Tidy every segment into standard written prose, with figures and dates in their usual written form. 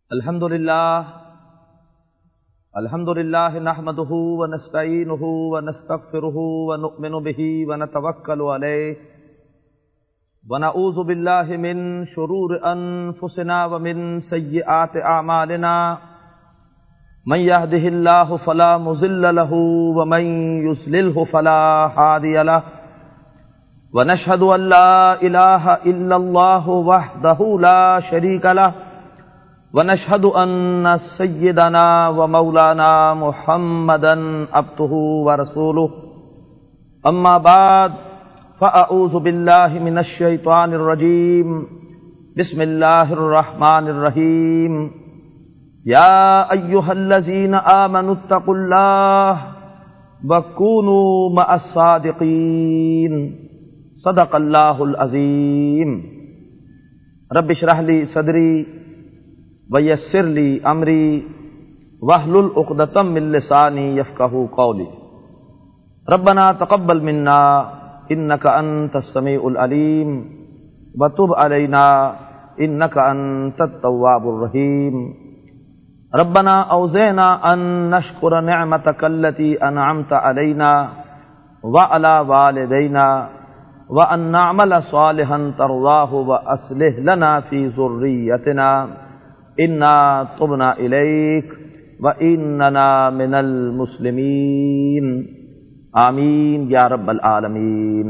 الحمد لله نحمده ونستعينه ونستغفره ونؤمن به ونتوكل عليه ونعوذ بالله من شرور أنفسنا ومن سيئات أعمالنا من يهده الله فلا مضل له ومن يضلل فلا هادي له ونشهد أن لا إله إلا الله وحده لا شريك له ونشهد أن سيدنا ومولانا محمدا عبده ورسوله أما بعد فأعوذ بالله من الشيطان الرجيم بسم الله الرحمن الرحيم يا أيها الذين آمنوا اتقوا الله وكونوا مع الصادقين صدق الله العظيم رب اشرح لي صدري وَيَسِّرْ لِي أَمْرِي وَاحْلُلْ عُقْدَةً مِّن لِّسَانِي يَفْقَهُوا قَوْلِي رَبَّنَا تَقَبَّلْ مِنَّا إِنَّكَ أَنتَ السَّمِيعُ الْعَلِيمُ وَتُبْ عَلَيْنَا إِنَّكَ أَنتَ التَّوَّابُ الرَّحِيمُ رَبَّنَا أَوْزِعْنَا أَن نَّشْكُرَ نِعْمَتَكَ الَّتِي أَنْعَمْتَ عَلَيْنَا وَعَلَى وَالِدَيْنَا وَأَن نَّعْمَلَ صَالِحًا تَرْضَاهُ وَأَصْلِحْ لَنَا فِي ذُرِّيَّتِنَا إِنَّا تُبْنَا إِلَيْكَ وَإِنَّنَا مِنَ الْمُسْلِمِينَ آمین یا رب العالمین۔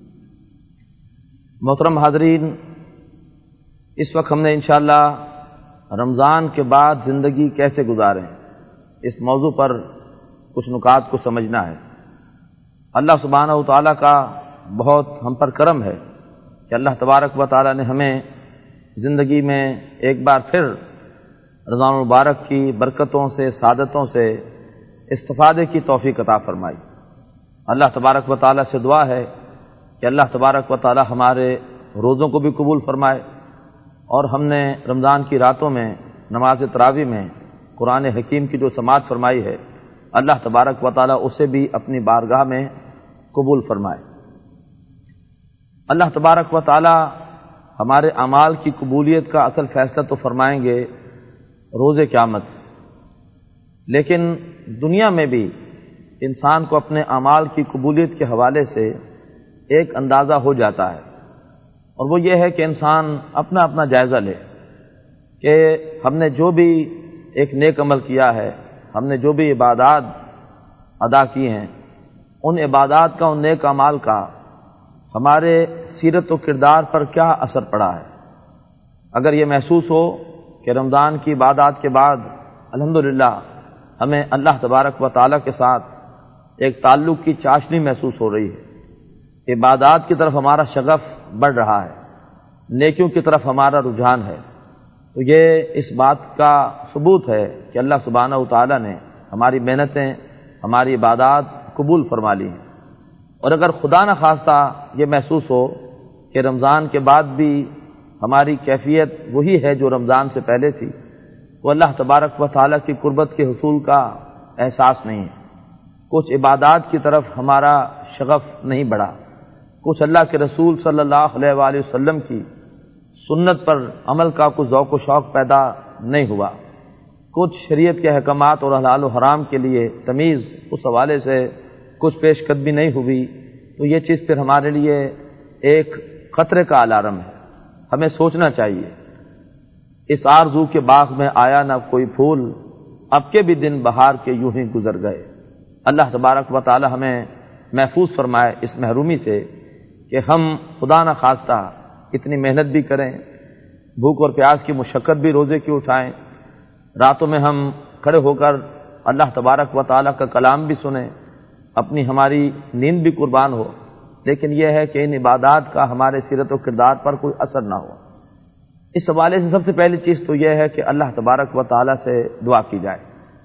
محترم حاضرین، اس وقت ہم نے انشاءاللہ رمضان کے بعد زندگی کیسے گزاریں اس موضوع پر کچھ نکات کو سمجھنا ہے۔ اللہ سبحانہ و تعالیٰ کا بہت ہم پر کرم ہے کہ اللہ تبارک و تعالیٰ نے ہمیں زندگی میں ایک بار پھر رمضان المبارک کی برکتوں سے، سعادتوں سے استفادے کی توفیق عطا فرمائی۔ اللہ تبارک و تعالیٰ سے دعا ہے کہ اللہ تبارک و تعالیٰ ہمارے روزوں کو بھی قبول فرمائے، اور ہم نے رمضان کی راتوں میں نماز تراویح میں قرآن حکیم کی جو سماعت فرمائی ہے، اللہ تبارک و تعالیٰ اسے بھی اپنی بارگاہ میں قبول فرمائے۔ اللہ تبارک و تعالیٰ ہمارے اعمال کی قبولیت کا اصل فیصلہ تو فرمائیں گے روز قیامت، لیکن دنیا میں بھی انسان کو اپنے اعمال کی قبولیت کے حوالے سے ایک اندازہ ہو جاتا ہے، اور وہ یہ ہے کہ انسان اپنا اپنا جائزہ لے کہ ہم نے جو بھی ایک نیک عمل کیا ہے، ہم نے جو بھی عبادات ادا کی ہیں، ان عبادات کا، ان نیک اعمال کا ہمارے سیرت و کردار پر کیا اثر پڑا ہے۔ اگر یہ محسوس ہو کہ رمضان کی عبادات کے بعد الحمدللہ ہمیں اللہ تبارک و تعالیٰ کے ساتھ ایک تعلق کی چاشنی محسوس ہو رہی ہے، عبادات کی طرف ہمارا شغف بڑھ رہا ہے، نیکیوں کی طرف ہمارا رجحان ہے، تو یہ اس بات کا ثبوت ہے کہ اللہ سبحانہ و تعالیٰ نے ہماری محنتیں، ہماری عبادات قبول فرما لی ہیں۔ اور اگر خدا نہ خواستہ یہ محسوس ہو کہ رمضان کے بعد بھی ہماری کیفیت وہی ہے جو رمضان سے پہلے تھی، وہ اللہ تبارک و تعالیٰ کی قربت کے حصول کا احساس نہیں ہے، کچھ عبادات کی طرف ہمارا شغف نہیں بڑھا، کچھ اللہ کے رسول صلی اللہ علیہ وآلہ وسلم کی سنت پر عمل کا کچھ ذوق و شوق پیدا نہیں ہوا، کچھ شریعت کے احکامات اور حلال و حرام کے لیے تمیز اس حوالے سے کچھ پیش قدمی نہیں ہوئی، تو یہ چیز پھر ہمارے لیے ایک خطرے کا الارم ہے۔ ہمیں سوچنا چاہیے، اس آرزو کے باغ میں آیا نہ کوئی پھول، اب کے بھی دن بہار کے یوں ہی گزر گئے۔ اللہ تبارک و تعالی ہمیں محفوظ فرمائے اس محرومی سے کہ ہم خدا نہ خواستہ اتنی محنت بھی کریں، بھوک اور پیاس کی مشقت بھی روزے کی اٹھائیں، راتوں میں ہم کھڑے ہو کر اللہ تبارک و تعالی کا کلام بھی سنیں، اپنی ہماری نیند بھی قربان ہو، لیکن یہ ہے کہ ان عبادات کا ہمارے سیرت و کردار پر کوئی اثر نہ ہو۔ اس حوالے سے سب سے پہلی چیز تو یہ ہے کہ اللہ تبارک و تعالیٰ سے دعا کی جائے۔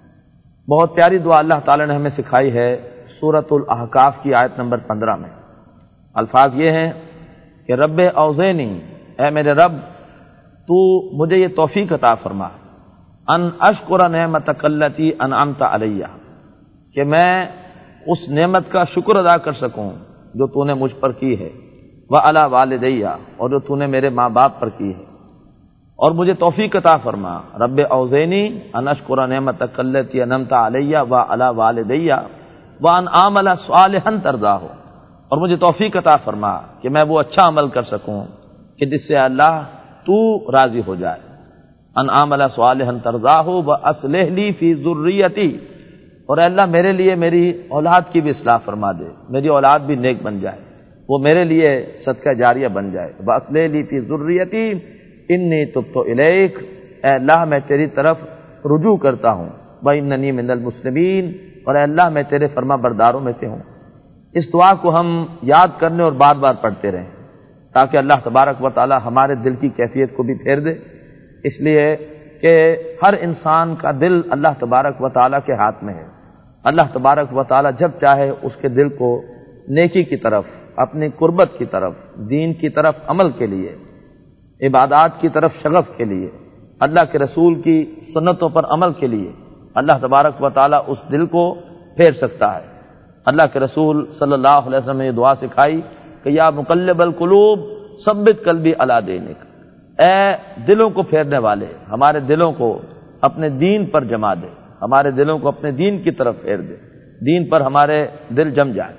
بہت پیاری دعا اللہ تعالیٰ نے ہمیں سکھائی ہے سورۃ الاحقاف کی آیت نمبر 15 میں۔ الفاظ یہ ہیں کہ رب اوزینی، اے میرے رب تو مجھے یہ توفیق عطا فرما، ان اشکر نعمتک التی انعمت علیہ، کہ میں اس نعمت کا شکر ادا کر سکوں جو تو نے مجھ پر کی ہے، وعلی والدیہ، اور جو تو نے میرے ماں باپ پر کی ہے، اور مجھے توفیق عطا فرما، رب اوزینی ان اشکر نعمتک التی انعمت علی وعلی والدی وان اعمل صالحا ترضاہ، اور مجھے توفیق عطا فرما کہ میں وہ اچھا عمل کر سکوں کہ جس سے اللہ تو راضی ہو جائے، ان اعمل صالحا ترضاہ واصلح لی فی ذریتی، اور اے اللہ میرے لیے میری اولاد کی بھی اصلاح فرما دے، میری اولاد بھی نیک بن جائے، وہ میرے لیے صدقہ جاریہ بن جائے، واصلح لی فی ذریتی انی تبت الیک، اے اللہ میں تیری طرف رجوع کرتا ہوں، واننی من المسلمین، اور اے اللہ میں تیرے فرما برداروں میں سے ہوں۔ اس دعا کو ہم یاد کرنے اور بار بار پڑھتے رہیں تاکہ اللہ تبارک و تعالی ہمارے دل کی کیفیت کو بھی پھیر دے، اس لیے کہ ہر انسان کا دل اللہ تبارک و تعالی کے ہاتھ میں ہے۔ اللہ تبارک و تعالی جب چاہے اس کے دل کو نیکی کی طرف، اپنی قربت کی طرف، دین کی طرف عمل کے لیے، عبادات کی طرف شغف کے لیے، اللہ کے رسول کی سنتوں پر عمل کے لیے اللہ تبارک و تعالی اس دل کو پھیر سکتا ہے۔ اللہ کے رسول صلی اللہ علیہ وسلم نے یہ دعا سکھائی کہ یا مقلب القلوب ثبت قلبی علی دینک، اے دلوں کو پھیرنے والے ہمارے دلوں کو اپنے دین پر جما دے، ہمارے دلوں کو اپنے دین کی طرف پھیر دے، دین پر ہمارے دل جم جائیں۔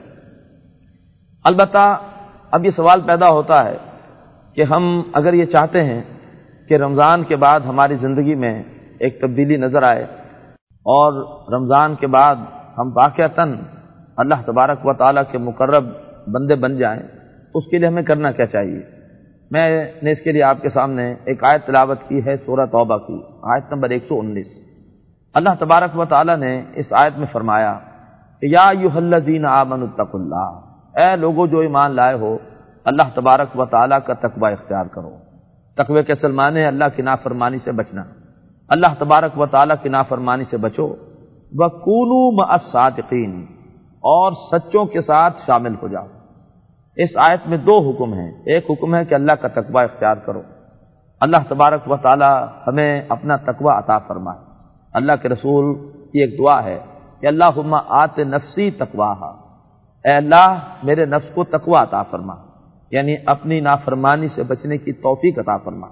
البتہ اب یہ سوال پیدا ہوتا ہے کہ ہم اگر یہ چاہتے ہیں کہ رمضان کے بعد ہماری زندگی میں ایک تبدیلی نظر آئے اور رمضان کے بعد ہم واقعتاً اللہ تبارک و تعالیٰ کے مقرب بندے بن جائیں، اس کے لیے ہمیں کرنا کیا چاہیے؟ میں نے اس کے لیے آپ کے سامنے ایک آیت تلاوت کی ہے، سورہ توبہ کی آیت نمبر 119۔ اللہ تبارک و تعالیٰ نے اس آیت میں فرمایا کہ یا ایھا الذین آمنوا اتقوا اللہ، اے لوگو جو ایمان لائے ہو اللہ تبارک و تعالیٰ کا تقوی اختیار کرو۔ تقوی کے اصل معنی ہے اللہ کی نافرمانی سے بچنا، اللہ تبارک و تعالیٰ کی نافرمانی سے بچو، وَكُونُوا مَعَ الصَّادِقِينَ، اور سچوں کے ساتھ شامل ہو جاؤ۔ اس آیت میں دو حکم ہیں، ایک حکم ہے کہ اللہ کا تقوی اختیار کرو، اللہ تبارک و تعالیٰ ہمیں اپنا تقوی عطا فرمائے۔ اللہ کے رسول کی ایک دعا ہے کہ اللہم آت نفسی تقواہا، اے اللہ میرے نفس کو تقوی عطا فرما، یعنی اپنی نافرمانی سے بچنے کی توفیق عطا فرما۔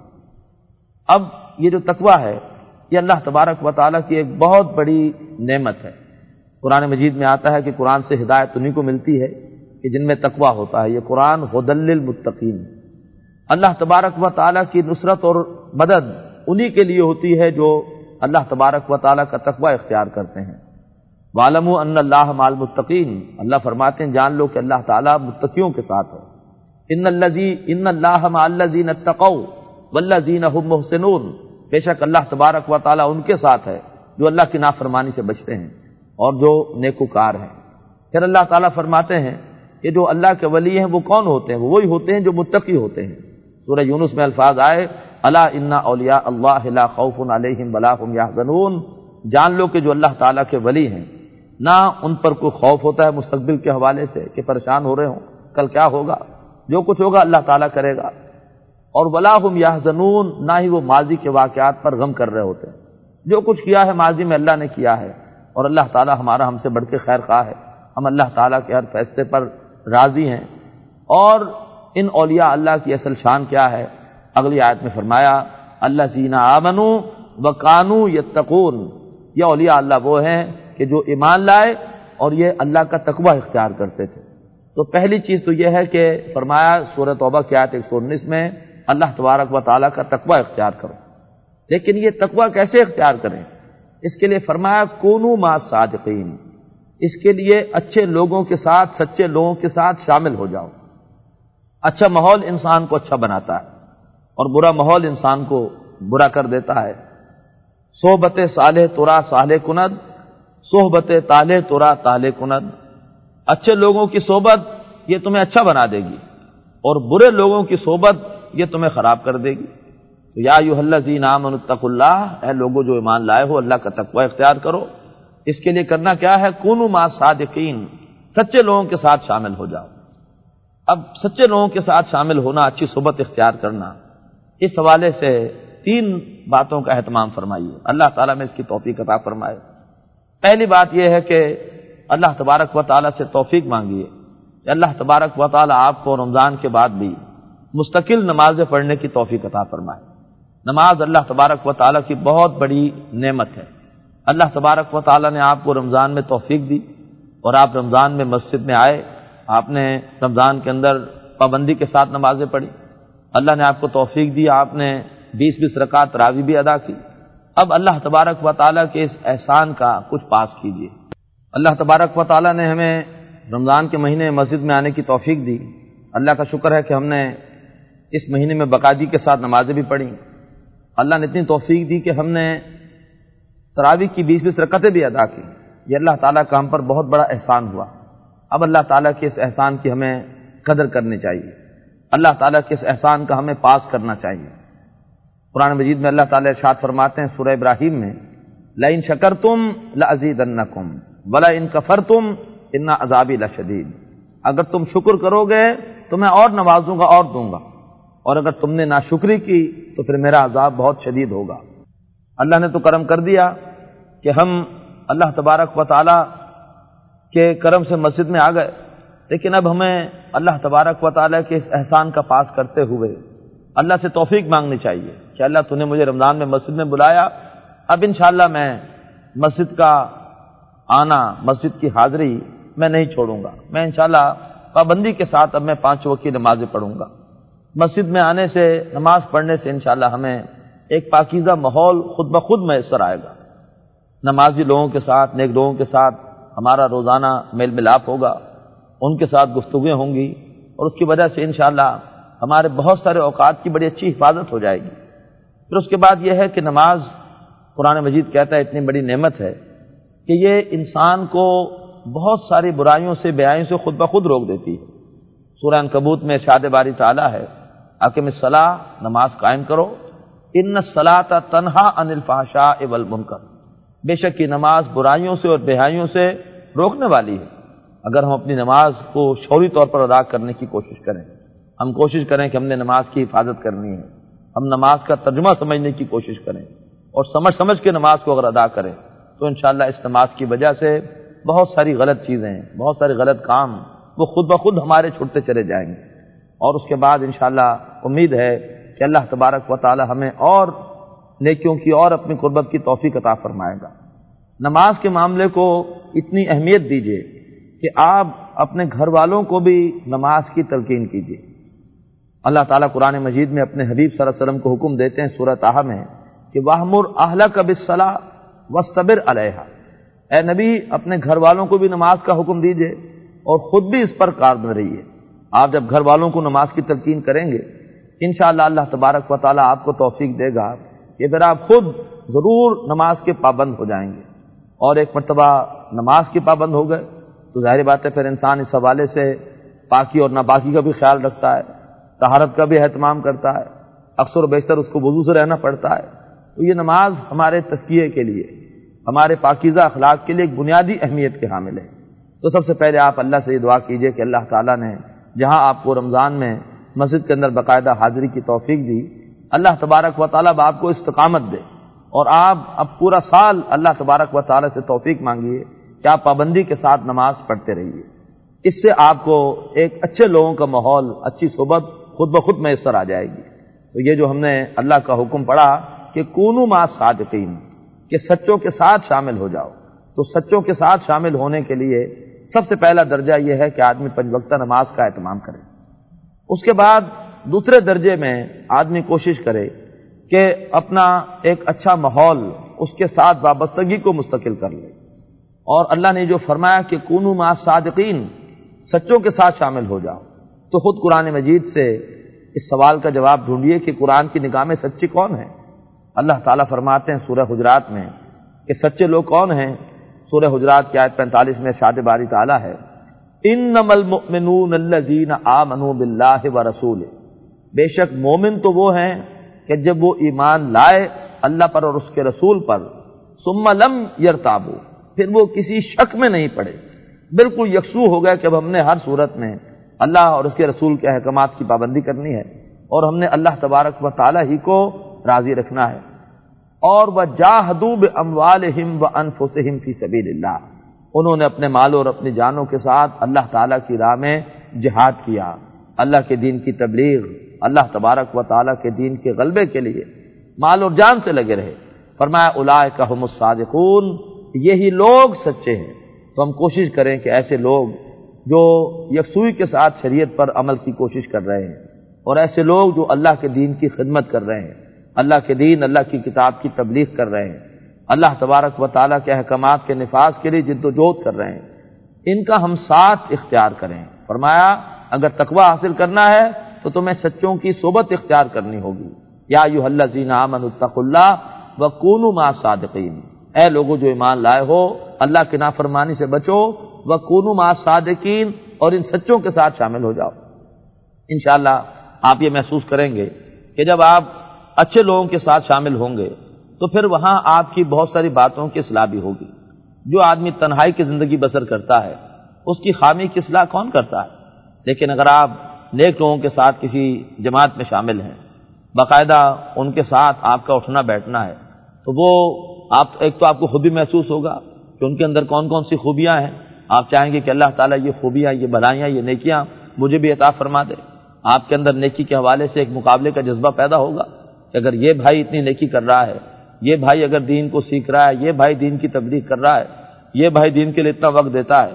اب یہ جو تقوی ہے یہ اللہ تبارک و تعالیٰ کی ایک بہت بڑی نعمت ہے۔ قرآن مجید میں آتا ہے کہ قرآن سے ہدایت انہیں کو ملتی ہے کہ جن میں تقوی ہوتا ہے، یہ قرآن ھدی للمتقین۔ اللہ تبارک و تعالیٰ کی نصرت اور مدد انہی کے لیے ہوتی ہے جو اللہ تبارک و تعالیٰ کا تقوی اختیار کرتے ہیں۔ وَاعْلَمُوا أَنَّ اللَّهَ مَعَ الْمُتَّقِينَ، اللہ فرماتے ہیں جان لو کہ اللہ تعالیٰ متقیوں کے ساتھ ہے۔ ان اللَّهَ مَعَ الَّذِينَ اتَّقَوْا وَالَّذِينَ هُمْ مُحْسِنُونَ، بے شک اللہ تبارک و تعالیٰ ان کے ساتھ ہے جو اللہ کی نافرمانی سے بچتے ہیں اور جو نیکوکار ہیں۔ پھر اللہ تعالیٰ فرماتے ہیں کہ جو اللہ کے ولی ہیں وہ کون ہوتے ہیں؟ وہ وہی ہوتے ہیں جو متقی ہوتے ہیں۔ سورہ یونس میں الفاظ آئے الا ان اولیاء اللہ لا خوف علیہم ولا هم یحزنون، جان لو کہ جو اللہ تعالیٰ کے ولی ہیں نہ ان پر کوئی خوف ہوتا ہے مستقبل کے حوالے سے کہ پریشان ہو رہے ہوں کل کیا ہوگا، جو کچھ ہوگا اللہ تعالیٰ کرے گا، اور ولا هم یحزنون، نہ ہی وہ ماضی کے واقعات پر غم کر رہے ہوتے ہیں۔ جو کچھ کیا ہے ماضی میں اللہ نے کیا ہے، اور اللہ تعالیٰ ہمارا ہم سے بڑھ کے خیر خواہ ہے، ہم اللہ تعالیٰ کے ہر فیصلے پر راضی ہیں۔ اور ان اولیاء اللہ کی اصل شان کیا ہے؟ اگلی آیت میں فرمایا الذین آمنوا وکانوا یتقون، یہ اولیاء اللہ وہ ہیں کہ جو ایمان لائے اور یہ اللہ کا تقوی اختیار کرتے تھے۔ تو پہلی چیز تو یہ ہے کہ فرمایا سورہ توبہ کی آیت 119 میں اللہ تبارک و تعالیٰ کا تقوی اختیار کرو، لیکن یہ تقوی کیسے اختیار کریں؟ اس کے لیے فرمایا کونوا مع الصادقین، اس کے لیے اچھے لوگوں کے ساتھ، سچے لوگوں کے ساتھ شامل ہو جاؤ۔ اچھا ماحول انسان کو اچھا بناتا ہے اور برا ماحول انسان کو برا کر دیتا ہے۔ صحبت صالح ترا صالح کند، صحبت طالح ترا طالح کند، اچھے لوگوں کی صحبت یہ تمہیں اچھا بنا دے گی اور برے لوگوں کی صحبت یہ تمہیں خراب کر دے گی۔ تو یا ایھا الذین آمنوا اتقوا اللہ، اے لوگوں جو ایمان لائے ہو اللہ کا تقوی اختیار کرو۔ اس کے لیے کرنا کیا ہے؟ کونوا مع الصادقین، سچے لوگوں کے ساتھ شامل ہو جاؤ۔ اب سچے لوگوں کے ساتھ شامل ہونا، اچھی صحبت اختیار کرنا، اس حوالے سے 3 باتوں کا اہتمام فرمائیے، اللہ تعالیٰ میں اس کی توفیق عطا فرمائے۔ پہلی بات یہ ہے کہ اللہ تبارک و تعالیٰ سے توفیق مانگیے کہ اللہ تبارک و تعالیٰ آپ کو رمضان کے بعد بھی مستقل نمازیں پڑھنے کی توفیق عطا فرمائے۔ نماز اللہ تبارک و تعالیٰ کی بہت بڑی نعمت ہے۔ اللہ تبارک و تعالیٰ نے آپ کو رمضان میں توفیق دی اور آپ رمضان میں مسجد میں آئے، آپ نے رمضان کے اندر پابندی کے ساتھ نمازیں پڑھی، اللہ نے آپ کو توفیق دی، آپ نے 20 رکعت تراویح بھی ادا کی۔ اب اللہ تبارک و تعالیٰ کے اس احسان کا کچھ پاس کیجیے۔ اللہ تبارک و تعالیٰ نے ہمیں رمضان کے مہینے میں مسجد میں آنے کی توفیق دی۔ اللہ کا شکر ہے کہ ہم نے اس مہینے میں باقاعدگی کے ساتھ نمازیں بھی پڑھیں۔ اللہ نے اتنی توفیق دی کہ ہم نے تراویح کی 20 رکعتیں بھی ادا کی۔ یہ اللہ تعالیٰ کا ہم پر بہت بڑا احسان ہوا۔ اب اللہ تعالیٰ کے اس احسان کی ہمیں قدر کرنی چاہیے، اللہ تعالیٰ کے اس احسان کا ہمیں پاس کرنا چاہیے۔ قرآن مجید میں اللہ تعالیٰ ارشاد فرماتے ہیں سورہ ابراہیم میں، لَئِن شَكَرْتُمْ لَأَزِيدَنَّكُمْ وَلَئِن كَفَرْتُمْ إِنَّ عَذَابِي لَشَدِيدٌ۔ اگر تم شکر کرو گے تو میں اور نوازوں گا اور دوں گا، اور اگر تم نے ناشکری کی تو پھر میرا عذاب بہت شدید ہوگا۔ اللہ نے تو کرم کر دیا کہ ہم اللہ تبارک و تعالیٰ کے کرم سے مسجد میں آ گئے، لیکن اب ہمیں اللہ تبارک و تعالیٰ کے اس احسان کا پاس کرتے ہوئے اللہ سے توفیق مانگنی چاہیے کہ اللہ تو نے مجھے رمضان میں مسجد میں بلایا، اب انشاءاللہ میں مسجد کا آنا، مسجد کی حاضری میں نہیں چھوڑوں گا، میں انشاءاللہ پابندی کے ساتھ اب میں 5 وقت کی نمازیں پڑھوں گا۔ مسجد میں آنے سے، نماز پڑھنے سے انشاءاللہ ہمیں ایک پاکیزہ ماحول خود بخود میسر آئے گا۔ نمازی لوگوں کے ساتھ، نیک لوگوں کے ساتھ ہمارا روزانہ میل ملاپ ہوگا، ان کے ساتھ گفتگویں ہوں گی، اور اس کی وجہ سے انشاءاللہ ہمارے بہت سارے اوقات کی بڑی اچھی حفاظت ہو جائے گی۔ پھر اس کے بعد یہ ہے کہ نماز، قرآن مجید کہتا ہے اتنی بڑی نعمت ہے کہ یہ انسان کو بہت ساری برائیوں سے، بیائیوں سے خود بخود روک دیتی ہے۔ سورہ عنکبوت میں ارشاد باری تعالیٰ ہے، اقم الصلاۃ، نماز قائم کرو، ان الصلاۃ تنہی عن الفحشاء والمنکر، بے شک یہ نماز برائیوں سے اور بےحیائیوں سے روکنے والی ہے۔ اگر ہم اپنی نماز کو شعوری طور پر ادا کرنے کی کوشش کریں، ہم کوشش کریں کہ ہم نے نماز کی حفاظت کرنی ہے، ہم نماز کا ترجمہ سمجھنے کی کوشش کریں اور سمجھ کے نماز کو اگر ادا کریں تو انشاءاللہ اس نماز کی وجہ سے بہت ساری غلط چیزیں، بہت سارے غلط کام وہ خود بخود ہمارے چھوٹتے چلے جائیں گے، اور اس کے بعد انشاءاللہ امید ہے کہ اللہ تبارک و تعالی ہمیں اور نیکیوں کی اور اپنی قربت کی توفیق عطا فرمائے گا۔ نماز کے معاملے کو اتنی اہمیت دیجیے کہ آپ اپنے گھر والوں کو بھی نماز کی تلقین کیجیے۔ اللہ تعالیٰ قرآن مجید میں اپنے حبیب صلی اللہ علیہ وسلم کو حکم دیتے ہیں سورہ طٰہٰ میں کہ وَأْمُرْ أَهْلَكَ بِالصَّلَاةِ وَاصْطَبِرْ عَلَيْهَا، اے نبی اپنے گھر والوں کو بھی نماز کا حکم دیجیے اور خود بھی اس پر کاربند رہیے۔ آپ جب گھر والوں کو نماز کی تلقین کریں گے انشاءاللہ اللہ تبارک و تعالیٰ آپ کو توفیق دے گا کہ پھر آپ خود ضرور نماز کے پابند ہو جائیں گے، اور ایک مرتبہ نماز کے پابند ہو گئے تو ظاہر بات ہے پھر انسان اس حوالے سے پاکی اور ناپاکی کا بھی خیال رکھتا ہے، طہارت کا بھی اہتمام کرتا ہے، اکثر و بیشتر اس کو وضو سے رہنا پڑتا ہے۔ تو یہ نماز ہمارے تزکیے کے لیے، ہمارے پاکیزہ اخلاق کے لیے ایک بنیادی اہمیت کے حامل ہے۔ تو سب سے پہلے آپ اللہ سے یہ دعا کیجئے کہ اللہ تعالیٰ نے جہاں آپ کو رمضان میں مسجد کے اندر باقاعدہ حاضری کی توفیق دی، اللہ تبارک و تعالیٰ آپ کو استقامت دے، اور آپ اب پورا سال اللہ تبارک و تعالیٰ سے توفیق مانگیے کہ آپ پابندی کے ساتھ نماز پڑھتے رہیے۔ اس سے آپ کو ایک اچھے لوگوں کا ماحول، اچھی صحبت خود بخود میسر آ جائے گی۔ تو یہ جو ہم نے اللہ کا حکم پڑھا کہ کونوا مع الصادقین، کہ سچوں کے ساتھ شامل ہو جاؤ، تو سچوں کے ساتھ شامل ہونے کے لیے سب سے پہلا درجہ یہ ہے کہ آدمی 5 وقتہ نماز کا اہتمام کرے۔ اس کے بعد دوسرے درجے میں آدمی کوشش کرے کہ اپنا ایک اچھا ماحول، اس کے ساتھ وابستگی کو مستقل کر لے، اور اللہ نے جو فرمایا کہ کونوا مع الصادقین، سچوں کے ساتھ شامل ہو جاؤ، تو خود قرآن مجید سے اس سوال کا جواب ڈھونڈیے کہ قرآن کی نگاہ میں سچے کون ہیں۔ اللہ تعالیٰ فرماتے ہیں سورہ حجرات میں کہ سچے لوگ کون ہیں۔ سورہ حجرات کی آیت 45 میں ارشاد باری تعالیٰ ہے، انما المؤمنون الذین آمنوا باللہ ورسولہ، بے شک مومن تو وہ ہیں کہ جب وہ ایمان لائے اللہ پر اور اس کے رسول پر، ثم لم یرتابوا، پھر وہ کسی شک میں نہیں پڑے، بالکل یکسو ہو گئے کہ اب ہم نے ہر صورت میں اللہ اور اس کے رسول کے احکامات کی پابندی کرنی ہے، اور ہم نے اللہ تبارک و تعالی ہی کو راضی رکھنا ہے۔ اور وجاہدوا باموالہم وانفسہم فی سبیل اللہ، انہوں نے اپنے مالوں اور اپنی جانوں کے ساتھ اللہ تعالیٰ کی راہ میں جہاد کیا، اللہ کے دین کی تبلیغ، اللہ تبارک و تعالیٰ کے دین کے غلبے کے لیے۔ مال اور جان سے لگے رہے۔ فرمایا اولئک هم الصادقون، یہی لوگ سچے ہیں۔ تو ہم کوشش کریں کہ ایسے لوگ جو یکسوئی کے ساتھ شریعت پر عمل کی کوشش کر رہے ہیں، اور ایسے لوگ جو اللہ کے دین کی خدمت کر رہے ہیں، اللہ کے دین، اللہ کی کتاب کی تبلیغ کر رہے ہیں، اللہ تبارک و تعالیٰ کے احکامات کے نفاذ کے لیے جد و جہد کر رہے ہیں، ان کا ہم ساتھ اختیار کریں۔ فرمایا اگر تقوی حاصل کرنا ہے تو تمہیں سچوں کی صحبت اختیار کرنی ہوگی۔ یا ایھا الذین آمنوا اتقوا اللہ وکونوا مع الصادقین، اے لوگو جو ایمان لائے ہو اللہ کی نافرمانی سے بچو، وکونوا مع الصادقین، اور ان سچوں کے ساتھ شامل ہو جاؤ۔ انشاءاللہ آپ یہ محسوس کریں گے کہ جب آپ اچھے لوگوں کے ساتھ شامل ہوں گے تو پھر وہاں آپ کی بہت ساری باتوں کی اصلاح بھی ہوگی۔ جو آدمی تنہائی کی زندگی بسر کرتا ہے اس کی خامی کی اصلاح کون کرتا ہے؟ لیکن اگر آپ نیک لوگوں کے ساتھ کسی جماعت میں شامل ہیں، باقاعدہ ان کے ساتھ آپ کا اٹھنا بیٹھنا ہے، تو وہ ایک تو آپ کو خود بھی محسوس ہوگا کہ ان کے اندر کون کون سی خوبیاں ہیں۔ آپ چاہیں گے کہ اللہ تعالیٰ یہ خوبیاں، یہ بھلائیاں، یہ نیکیاں مجھے بھی عطا فرما دے۔ آپ کے اندر نیکی کے حوالے سے ایک مقابلے کا جذبہ پیدا ہوگا کہ اگر یہ بھائی اتنی نیکی کر رہا ہے، یہ بھائی اگر دین کو سیکھ رہا ہے، یہ بھائی دین کی تبلیغ کر رہا ہے، یہ بھائی دین کے لیے اتنا وقت دیتا ہے،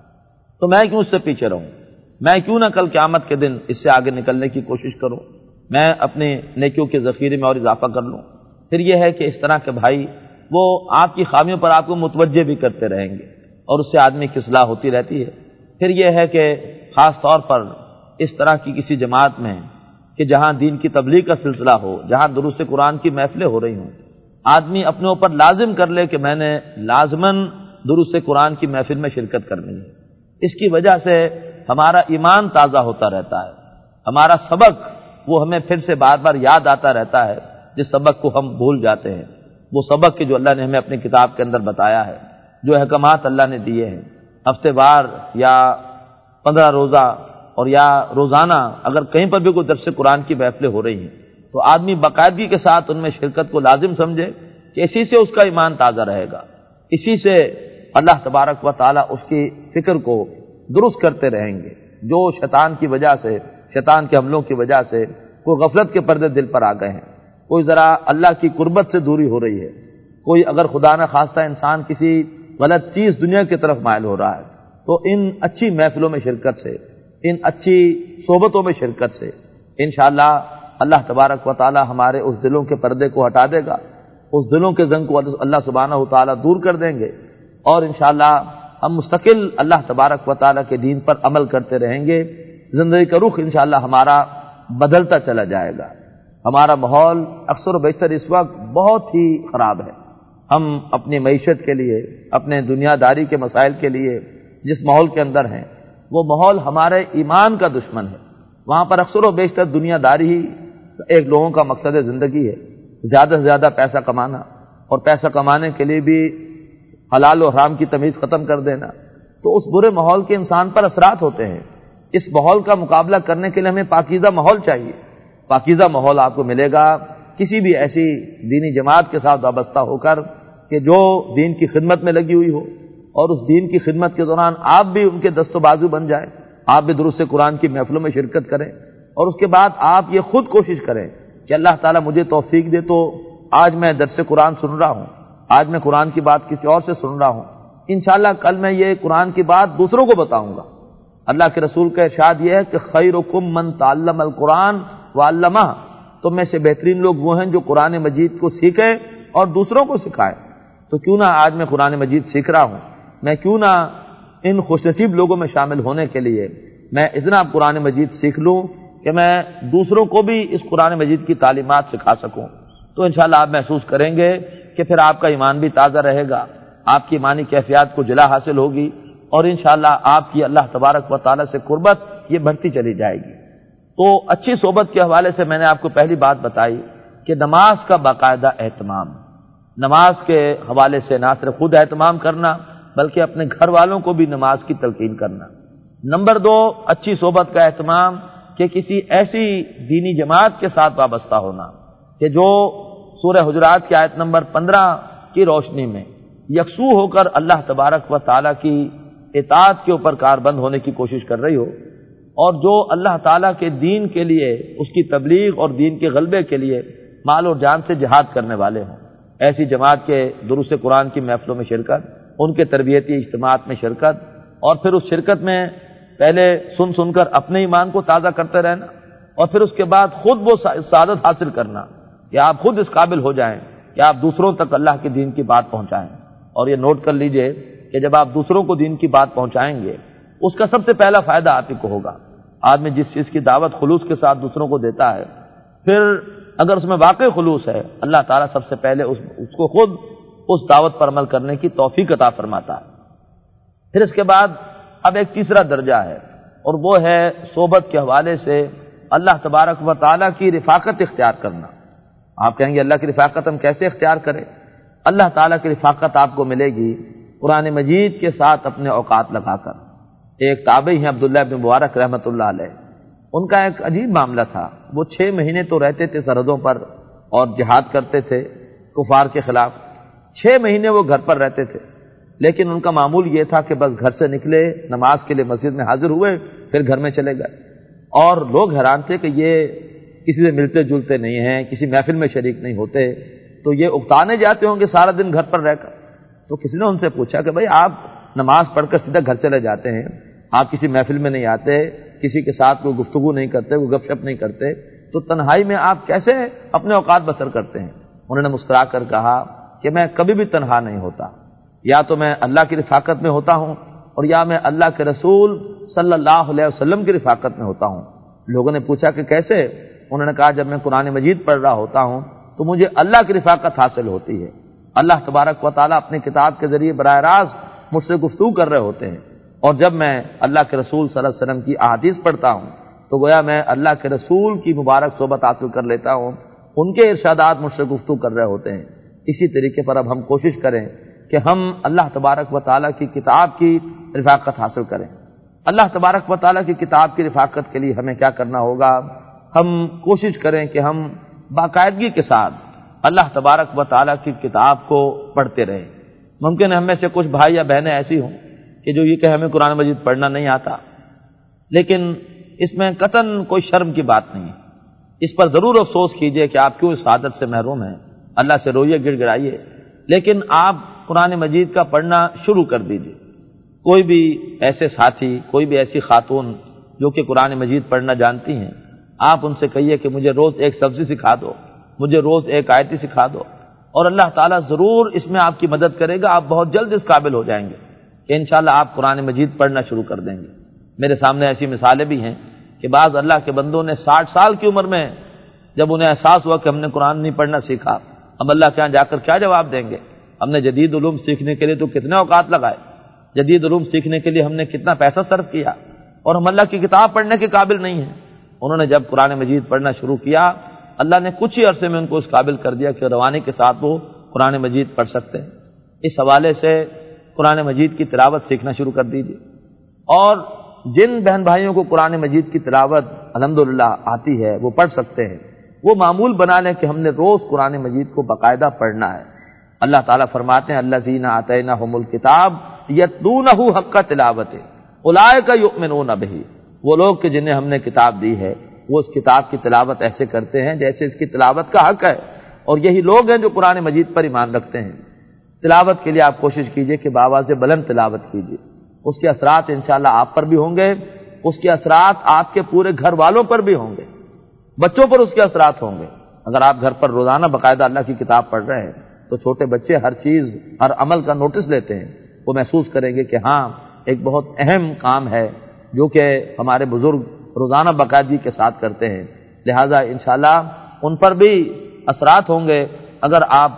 تو میں کیوں اس سے پیچھے رہوں؟ میں کیوں نہ کل قیامت کے دن اس سے آگے نکلنے کی کوشش کروں؟ میں اپنے نیکیوں کے ذخیرے میں اور اضافہ کر لوں۔ پھر یہ ہے کہ اس طرح کے بھائی وہ آپ کی خامیوں پر آپ کو متوجہ بھی کرتے رہیں گے اور اس سے آدمی کی اصلاح ہوتی رہتی ہے۔ پھر یہ ہے کہ خاص طور پر اس طرح کی کسی جماعت میں کہ جہاں دین کی تبلیغ کا سلسلہ ہو، جہاں دروس قرآن کی محفلیں ہو رہی ہوں، آدمی اپنے اوپر لازم کر لے کہ میں نے لازماً دروس قرآن کی محفل میں شرکت کرنی ہے۔ اس کی وجہ سے ہمارا ایمان تازہ ہوتا رہتا ہے، ہمارا سبق وہ ہمیں پھر سے بار بار یاد آتا رہتا ہے، جس سبق کو ہم بھول جاتے ہیں، وہ سبق کہ جو اللہ نے ہمیں اپنی کتاب کے اندر بتایا ہے، جو احکامات اللہ نے دیے ہیں، ہفتے وار یا 15 روزہ اور یا روزانہ اگر کہیں پر بھی کوئی درس قرآن کی محفلیں ہو رہی ہیں تو آدمی باقاعدگی کے ساتھ ان میں شرکت کو لازم سمجھے کہ اسی سے اس کا ایمان تازہ رہے گا، اسی سے اللہ تبارک و تعالیٰ اس کی فکر کو درست کرتے رہیں گے۔ جو شیطان کی وجہ سے، شیطان کے حملوں کی وجہ سے کوئی غفلت کے پردے دل پر آ گئے ہیں، کوئی ذرا اللہ کی قربت سے دوری ہو رہی ہے، کوئی اگر خدا نہ خواستہ انسان کسی غلط چیز دنیا کی طرف مائل ہو رہا ہے، تو ان اچھی محفلوں میں شرکت سے، ان اچھی صحبتوں میں شرکت سے انشاءاللہ اللہ تبارک و تعالی ہمارے اس دلوں کے پردے کو ہٹا دے گا، اس دلوں کے زنگ کو اللہ سبحانہ و تعالی دور کر دیں گے، اور انشاءاللہ ہم مستقل اللہ تبارک و تعالی کے دین پر عمل کرتے رہیں گے۔ زندگی کا رخ انشاءاللہ ہمارا بدلتا چلا جائے گا۔ ہمارا ماحول اکثر و بیشتر اس وقت بہت ہی خراب ہے۔ ہم اپنی معیشت کے لیے، اپنے دنیا داری کے مسائل کے لیے جس ماحول کے اندر ہیں، وہ ماحول ہمارے ایمان کا دشمن ہے۔ وہاں پر اکثر و بیشتر دنیا داری ہی ایک لوگوں کا مقصد زندگی ہے، زیادہ سے زیادہ پیسہ کمانا، اور پیسہ کمانے کے لیے بھی حلال و حرام کی تمیز ختم کر دینا۔ تو اس برے ماحول کے انسان پر اثرات ہوتے ہیں۔ اس ماحول کا مقابلہ کرنے کے لیے ہمیں پاکیزہ ماحول چاہیے۔ پاکیزہ ماحول آپ کو ملے گا کسی بھی ایسی دینی جماعت کے ساتھ وابستہ ہو کر کہ جو دین کی خدمت میں لگی ہوئی ہو، اور اس دین کی خدمت کے دوران آپ بھی ان کے دست و بازو بن جائیں، آپ بھی دروس قرآن کی محفلوں میں شرکت کریں، اور اس کے بعد آپ یہ خود کوشش کریں کہ اللہ تعالیٰ مجھے توفیق دے تو آج میں درس قرآن سن رہا ہوں، آج میں قرآن کی بات کسی اور سے سن رہا ہوں، انشاءاللہ کل میں یہ قرآن کی بات دوسروں کو بتاؤں گا۔ اللہ کے رسول کا ارشاد یہ ہے کہ خیرکم من تعلم القرآن وعلمہ، تم میں سے بہترین لوگ وہ ہیں جو قرآن مجید کو سیکھیں اور دوسروں کو سکھائیں۔ تو کیوں نہ آج میں قرآن مجید سیکھ رہا ہوں، میں کیوں نہ ان خوش نصیب لوگوں میں شامل ہونے کے لیے میں اتنا قرآن مجید سیکھ لوں کہ میں دوسروں کو بھی اس قرآن مجید کی تعلیمات سکھا سکوں۔ تو انشاءاللہ آپ محسوس کریں گے کہ پھر آپ کا ایمان بھی تازہ رہے گا، آپ کی ایمانی کیفیات کو جلا حاصل ہوگی، اور انشاءاللہ آپ کی اللہ تبارک و تعالی سے قربت یہ بڑھتی چلی جائے گی۔ تو اچھی صحبت کے حوالے سے میں نے آپ کو پہلی بات بتائی کہ نماز کا باقاعدہ اہتمام، نماز کے حوالے سے نہ صرف خود اہتمام کرنا بلکہ اپنے گھر والوں کو بھی نماز کی تلقین کرنا۔ نمبر 2، اچھی صحبت کا اہتمام کہ کسی ایسی دینی جماعت کے ساتھ وابستہ ہونا کہ جو سورہ حجرات کی آیت نمبر 15 کی روشنی میں یکسو ہو کر اللہ تبارک و تعالیٰ کی اطاعت کے اوپر کاربند ہونے کی کوشش کر رہی ہو، اور جو اللہ تعالیٰ کے دین کے لیے، اس کی تبلیغ اور دین کے غلبے کے لیے مال اور جان سے جہاد کرنے والے ہوں۔ ایسی جماعت کے دروس قرآن کی محفلوں میں شرکت، ان کے تربیتی اجتماعات میں شرکت، اور پھر اس شرکت میں پہلے سن کر اپنے ایمان کو تازہ کرتے رہنا، اور پھر اس کے بعد خود وہ سعادت حاصل کرنا کہ آپ خود اس قابل ہو جائیں کہ آپ دوسروں تک اللہ کے دین کی بات پہنچائیں۔ اور یہ نوٹ کر لیجئے کہ جب آپ دوسروں کو دین کی بات پہنچائیں گے، اس کا سب سے پہلا فائدہ آپ ہی کو ہوگا۔ آدمی جس چیز کی دعوت خلوص کے ساتھ دوسروں کو دیتا ہے، پھر اگر اس میں واقع خلوص ہے، اللہ تعالیٰ سب سے پہلے اس کو خود اس دعوت پر عمل کرنے کی توفیق عطا فرماتا ہے۔ پھر اس کے بعد اب ایک تیسرا درجہ ہے، اور وہ ہے صحبت کے حوالے سے اللہ تبارک و تعالیٰ کی رفاقت اختیار کرنا۔ آپ کہیں گے اللہ کی رفاقت ہم کیسے اختیار کریں؟ اللہ تعالیٰ کی رفاقت آپ کو ملے گی قرآن مجید کے ساتھ اپنے اوقات لگا کر۔ ایک تابعی ہیں عبداللہ بن مبارک رحمۃ اللہ علیہ، ان کا ایک عجیب معاملہ تھا۔ وہ 6 مہینے تو رہتے تھے سرحدوں پر اور جہاد کرتے تھے کفار کے خلاف، 6 مہینے وہ گھر پر رہتے تھے، لیکن ان کا معمول یہ تھا کہ بس گھر سے نکلے، نماز کے لیے مسجد میں حاضر ہوئے، پھر گھر میں چلے گئے۔ اور لوگ حیران تھے کہ یہ کسی سے ملتے جلتے نہیں ہیں، کسی محفل میں شریک نہیں ہوتے، تو یہ اکتانے جاتے ہوں گے سارا دن گھر پر رہ کر۔ تو کسی نے ان سے پوچھا کہ بھائی آپ نماز پڑھ کر سیدھا گھر چلے جاتے ہیں، آپ کسی محفل میں نہیں آتے، کسی کے ساتھ کوئی گفتگو نہیں کرتے، کوئی گپ شپ نہیں کرتے، تو تنہائی میں آپ کیسے اپنے اوقات بسر کرتے ہیں؟ انہوں نے مسکرا کر کہا کہ میں کبھی بھی تنہا نہیں ہوتا، یا تو میں اللہ کی رفاقت میں ہوتا ہوں، اور یا میں اللہ کے رسول صلی اللہ علیہ وسلم کی رفاقت میں ہوتا ہوں۔ لوگوں نے پوچھا کہ کیسے؟ انہوں نے کہا جب میں قرآن مجید پڑھ رہا ہوتا ہوں تو مجھے اللہ کی رفاقت حاصل ہوتی ہے۔ اللہ تبارک و تعالیٰ اپنی کتاب کے ذریعے براہ راست مجھ سے گفتگو کر رہے ہوتے ہیں، اور جب میں اللہ کے رسول صلی اللہ علیہ وسلم کی احادیث پڑھتا ہوں تو گویا میں اللہ کے رسول کی مبارک صحبت حاصل کر لیتا ہوں، ان کے ارشادات مجھ سے گفتگو کر رہے ہوتے ہیں۔ اسی طریقے پر اب ہم کوشش کریں کہ ہم اللہ تبارک و تعالیٰ کی کتاب کی رفاقت حاصل کریں۔ اللہ تبارک و تعالیٰ کی کتاب کی رفاقت کے لیے ہمیں کیا کرنا ہوگا؟ ہم کوشش کریں کہ ہم باقاعدگی کے ساتھ اللہ تبارک و تعالیٰ کی کتاب کو پڑھتے رہیں۔ ممکن ہے ہم میں سے کچھ بھائی یا بہنیں ایسی ہوں کہ جو یہ کہ ہمیں قرآن مجید پڑھنا نہیں آتا، لیکن اس میں قطعاً کوئی شرم کی بات نہیں ہے۔ اس پر ضرور افسوس کیجئے کہ آپ کیوں اس سعادت سے محروم ہیں، اللہ سے روئیے، گڑ گڑائیے، لیکن آپ قرآن مجید کا پڑھنا شروع کر دیجئے۔ کوئی بھی ایسے ساتھی، کوئی بھی ایسی خاتون جو کہ قرآن مجید پڑھنا جانتی ہیں، آپ ان سے کہیے کہ مجھے روز ایک سبزی سکھا دو، مجھے روز ایک آیتی سکھا دو، اور اللہ تعالیٰ ضرور اس میں آپ کی مدد کرے گا۔ آپ بہت جلد اس قابل ہو جائیں گے کہ انشاءاللہ آپ قرآن مجید پڑھنا شروع کر دیں گے۔ میرے سامنے ایسی مثالیں بھی ہیں کہ بعض اللہ کے بندوں نے 60 سال کی عمر میں جب انہیں احساس ہوا کہ ہم نے قرآن نہیں پڑھنا سیکھا، اب اللہ کے یہاں جا کر کیا جواب دیں گے؟ ہم نے جدید علوم سیکھنے کے لیے تو کتنے اوقات لگائے، جدید علوم سیکھنے کے لیے ہم نے کتنا پیسہ صرف کیا، اور ہم اللہ کی کتاب پڑھنے کے قابل نہیں ہیں۔ انہوں نے جب قرآن مجید پڑھنا شروع کیا، اللہ نے کچھ ہی عرصے میں ان کو اس قابل کر دیا کہ روانی کے ساتھ وہ قرآن مجید پڑھ سکتے ہیں۔ اس حوالے سے قرآن مجید کی تلاوت سیکھنا شروع کر دیجیے، اور جن بہن بھائیوں کو قرآن مجید کی تلاوت الحمدللہ آتی ہے، وہ پڑھ سکتے ہیں، وہ معمول بنا لیں کہ ہم نے روز قرآن مجید کو باقاعدہ پڑھنا ہے۔ اللہ تعالیٰ فرماتے ہیں الذین آتیناہم الکتاب یتلونہ حق تلاوتہ اولئک یؤمنون بہ، وہ لوگ کہ جنہیں ہم نے کتاب دی ہے وہ اس کتاب کی تلاوت ایسے کرتے ہیں جیسے اس کی تلاوت کا حق ہے، اور یہی لوگ ہیں جو قرآن مجید پر ایمان رکھتے ہیں۔ تلاوت کے لیے آپ کوشش کیجئے کہ بآواز بلند تلاوت کیجئے، اس کے اثرات انشاءاللہ آپ پر بھی ہوں گے، اس کے اثرات آپ کے پورے گھر والوں پر بھی ہوں گے، بچوں پر اس کے اثرات ہوں گے۔ اگر آپ گھر پر روزانہ باقاعدہ اللہ کی کتاب پڑھ رہے ہیں تو چھوٹے بچے ہر چیز، ہر عمل کا نوٹس لیتے ہیں، وہ محسوس کریں گے کہ ہاں ایک بہت اہم کام ہے جو کہ ہمارے بزرگ روزانہ باقاعدگی کے ساتھ کرتے ہیں، لہذا انشاءاللہ ان پر بھی اثرات ہوں گے اگر آپ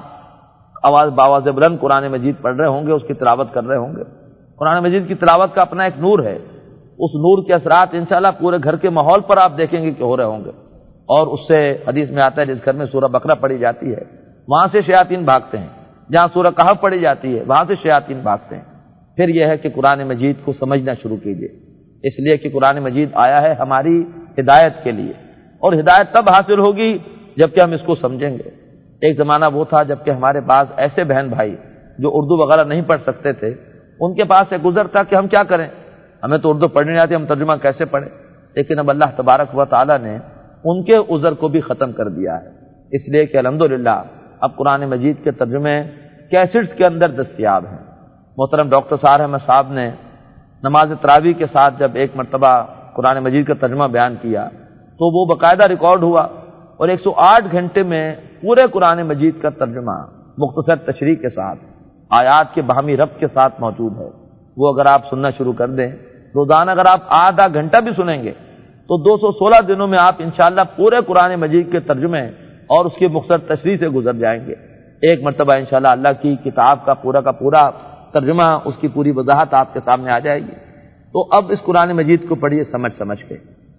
باواز بلند قرآن مجید پڑھ رہے ہوں گے، اس کی تلاوت کر رہے ہوں گے۔ قرآن مجید کی تلاوت کا اپنا ایک نور ہے، اس نور کے اثرات انشاءاللہ پورے گھر کے ماحول پر آپ دیکھیں گے کہ ہو رہے ہوں گے، اور اس سے حدیث میں آتا ہے جس گھر میں سورہ بقرہ پڑھی جاتی ہے وہاں سے شیاطین بھاگتے ہیں، جہاں سورہ کہف پڑھی جاتی ہے وہاں سے شیاطین بھاگتے ہیں۔ پھر یہ ہے کہ قرآن مجید کو سمجھنا شروع کیجئے، اس لیے کہ قرآن مجید آیا ہے ہماری ہدایت کے لیے، اور ہدایت تب حاصل ہوگی جبکہ ہم اس کو سمجھیں گے۔ ایک زمانہ وہ تھا جبکہ ہمارے پاس ایسے بہن بھائی جو اردو وغیرہ نہیں پڑھ سکتے تھے، ان کے پاس ایک عذر تھا کہ ہم کیا کریں، ہمیں تو اردو پڑھنے نہیں آتی، ہم ترجمہ کیسے پڑھیں؟ لیکن اب اللہ تبارک و تعالیٰ نے ان کے عذر کو بھی ختم کر دیا ہے۔ اس لیے کہ الحمدللہ اب قرآن مجید کے ترجمے کیسٹس کے اندر دستیاب ہیں۔ محترم ڈاکٹر سعد احمد صاحب نے نماز تراویح کے ساتھ جب ایک مرتبہ قرآن مجید کا ترجمہ بیان کیا تو وہ باقاعدہ ریکارڈ ہوا، اور 108 گھنٹے میں پورے قرآن مجید کا ترجمہ مختصر تشریح کے ساتھ آیات کے باہمی ربط کے ساتھ موجود ہے۔ وہ اگر آپ سننا شروع کر دیں، روزانہ اگر آپ آدھا گھنٹہ بھی سنیں گے تو 216 دنوں میں آپ انشاءاللہ پورے قرآن مجید کے ترجمے اور اس کی مختصر تشریح سے گزر جائیں گے۔ ایک مرتبہ انشاءاللہ اللہ کی کتاب کا پورا ترجمہ، اس کی پوری وضاحت آپ کے سامنے آ جائے گی۔ تو اب اس قرآن مجید کو پڑھیے سمجھ کے،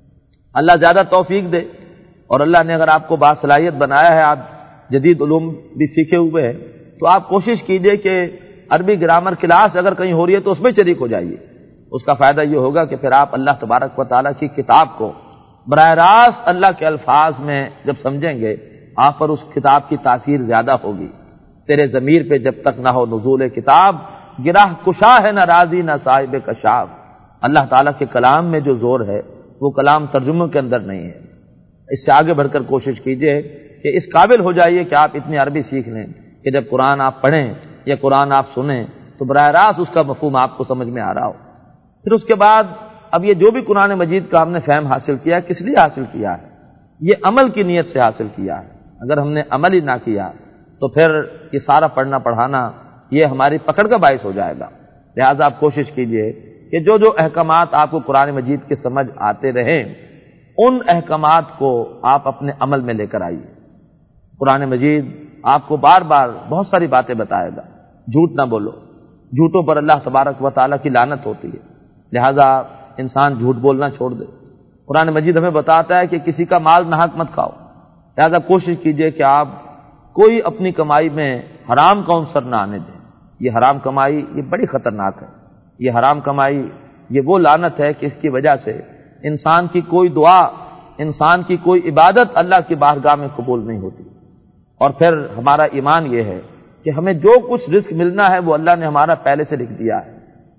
اللہ زیادہ توفیق دے، اور اللہ نے اگر آپ کو باصلاحیت بنایا ہے، آپ جدید علوم بھی سیکھے ہوئے ہیں، تو آپ کوشش کیجئے کہ عربی گرامر کلاس اگر کہیں ہو رہی ہے تو اس میں شریک ہو جائیے۔ اس کا فائدہ یہ ہوگا کہ پھر آپ اللہ تبارک و تعالیٰ کی کتاب کو براہ راست اللہ کے الفاظ میں جب سمجھیں گے، آپ پر اس کتاب کی تاثیر زیادہ ہوگی۔ تیرے ضمیر پہ جب تک نہ ہو نزول کتاب، گراہ کشا ہے نہ راضی نہ صاحب کشاف۔ اللہ تعالیٰ کے کلام میں جو زور ہے وہ کلام ترجموں کے اندر نہیں ہے۔ اس سے آگے بڑھ کر کوشش کیجئے کہ اس قابل ہو جائیے کہ آپ اتنی عربی سیکھ لیں کہ جب قرآن آپ پڑھیں یا قرآن آپ سنیں تو براہ راست اس کا مفہوم آپ کو سمجھ میں آ رہا ہو۔ پھر اس کے بعد اب یہ جو بھی قرآن مجید کا ہم نے فہم حاصل کیا ہے، کس لیے حاصل کیا ہے؟ یہ عمل کی نیت سے حاصل کیا ہے۔ اگر ہم نے عمل ہی نہ کیا تو پھر یہ سارا پڑھنا پڑھانا یہ ہماری پکڑ کا باعث ہو جائے گا۔ لہٰذا آپ کوشش کیجئے کہ جو احکامات آپ کو قرآن مجید کے سمجھ آتے رہیں، ان احکامات کو آپ اپنے عمل میں لے کر آئیے۔ قرآن مجید آپ کو بار بار بہت ساری باتیں بتائے گا۔ جھوٹ نہ بولو، جھوٹوں پر اللہ تبارک و تعالیٰ کی لعنت ہوتی ہے، لہٰذا انسان جھوٹ بولنا چھوڑ دے۔ قرآن مجید ہمیں بتاتا ہے کہ کسی کا مال ناحق مت کھاؤ، لہٰذا کوشش کیجئے کہ آپ کوئی اپنی کمائی میں حرام کا عنصر نہ آنے دیں۔ یہ حرام کمائی یہ بڑی خطرناک ہے۔ یہ حرام کمائی یہ وہ لعنت ہے کہ اس کی وجہ سے انسان کی کوئی دعا، انسان کی کوئی عبادت اللہ کی بارگاہ میں قبول نہیں ہوتی۔ اور پھر ہمارا ایمان یہ ہے کہ ہمیں جو کچھ رزق ملنا ہے وہ اللہ نے ہمارا پہلے سے لکھ دیا ہے۔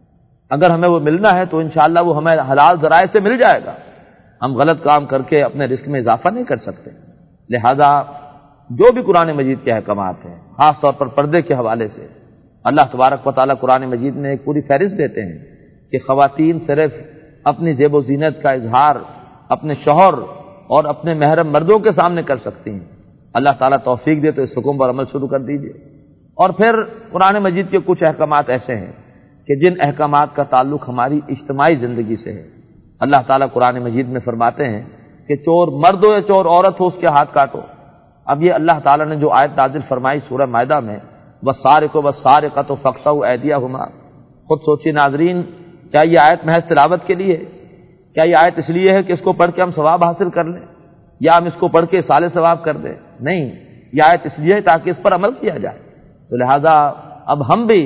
اگر ہمیں وہ ملنا ہے تو انشاءاللہ وہ ہمیں حلال ذرائع سے مل جائے گا۔ ہم غلط کام کر کے اپنے رزق میں اضافہ نہیں کر سکتے۔ لہذا جو بھی قرآن مجید کے احکامات ہیں، خاص طور پر پردے کے حوالے سے اللہ تبارک و تعالیٰ قرآن مجید میں ایک پوری فہرست دیتے ہیں کہ خواتین صرف اپنی زیب و زینت کا اظہار اپنے شوہر اور اپنے محرم مردوں کے سامنے کر سکتی ہیں۔ اللہ تعالیٰ توفیق دے تو اس حکم پر عمل شروع کر دیجیے۔ اور پھر قرآن مجید کے کچھ احکامات ایسے ہیں کہ جن احکامات کا تعلق ہماری اجتماعی زندگی سے ہے۔ اللہ تعالیٰ قرآن مجید میں فرماتے ہیں کہ چور مرد ہو یا چور عورت ہو اس کے ہاتھ کاٹو۔ اب یہ اللہ تعالیٰ نے جو آیت نازل فرمائی سورہ مائدہ میں، وَالسَّارِقُ وَالسَّارِقَةُ فَاقْطَعُوا أَيْدِيَهُمَا، خود سوچیے ناظرین، کیا یہ آیت محض تلاوت کے لیے ہے؟ کیا یہ آیت اس لیے ہے کہ اس کو پڑھ کے ہم ثواب حاصل کر لیں یا ہم اس کو پڑھ کے سال ثواب کر دیں؟ نہیں، یہ آیت اس لیے ہے تاکہ اس پر عمل کیا جائے۔ تو لہٰذا اب ہم بھی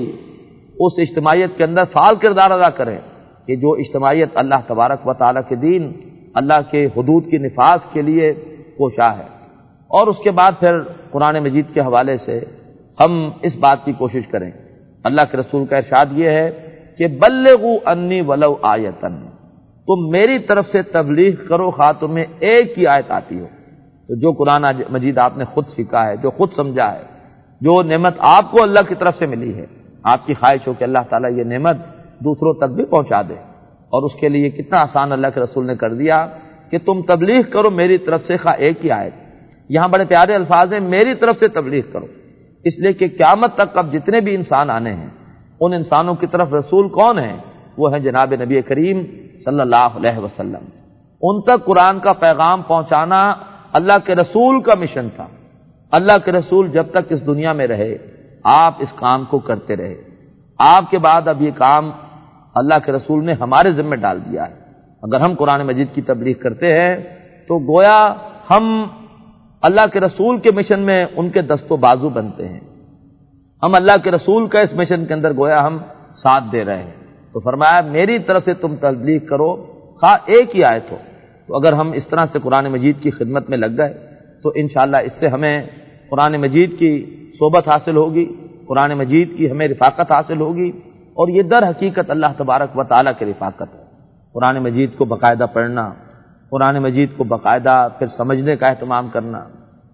اس اجتماعیت کے اندر فعال کردار ادا کریں کہ جو اجتماعیت اللہ تبارک و تعالیٰ کے دین، اللہ کے حدود کی نفاذ کے لیے کوشاں ہے۔ اور اس کے بعد پھر قرآن مجید کے حوالے سے ہم اس بات کی کوشش کریں، اللہ کے رسول کا ارشاد یہ ہے کہ بلغوا انی ولو آیۃ، تم میری طرف سے تبلیغ کرو خواہ تمہیں ایک ہی آیت آتی ہو۔ تو جو قرآن مجید آپ نے خود سیکھا ہے، جو خود سمجھا ہے، جو نعمت آپ کو اللہ کی طرف سے ملی ہے، آپ کی خواہش ہو کہ اللہ تعالیٰ یہ نعمت دوسروں تک بھی پہنچا دے، اور اس کے لیے کتنا آسان اللہ کے رسول نے کر دیا کہ تم تبلیغ کرو میری طرف سے خواہ ایک ہی آیت۔ یہاں بڑے پیارے الفاظ ہیں، میری طرف سے تبلیغ کرو، اس لیے کہ قیامت تک اب جتنے بھی انسان آنے ہیں ان انسانوں کی طرف رسول کون ہیں؟ وہ ہیں جناب نبی کریم صلی اللہ علیہ وسلم۔ ان تک قرآن کا پیغام پہنچانا اللہ کے رسول کا مشن تھا۔ اللہ کے رسول جب تک اس دنیا میں رہے آپ اس کام کو کرتے رہے۔ آپ کے بعد اب یہ کام اللہ کے رسول نے ہمارے ذمہ ڈال دیا ہے۔ اگر ہم قرآن مجید کی تبلیغ کرتے ہیں تو گویا ہم اللہ کے رسول کے مشن میں ان کے دست و بازو بنتے ہیں، ہم اللہ کے رسول کا اس مشن کے اندر گویا ہم ساتھ دے رہے ہیں۔ تو فرمایا میری طرف سے تم تبلیغ کرو خواہ ایک ہی آیت ہو۔ تو اگر ہم اس طرح سے قرآن مجید کی خدمت میں لگ گئے تو انشاءاللہ اس سے ہمیں قرآن مجید کی صحبت حاصل ہوگی، قرآن مجید کی ہمیں رفاقت حاصل ہوگی، اور یہ در حقیقت اللہ تبارک و تعالیٰ کی رفاقت ہے۔ قرآن مجید کو باقاعدہ پڑھنا، قرآن مجید کو باقاعدہ پھر سمجھنے کا اہتمام کرنا،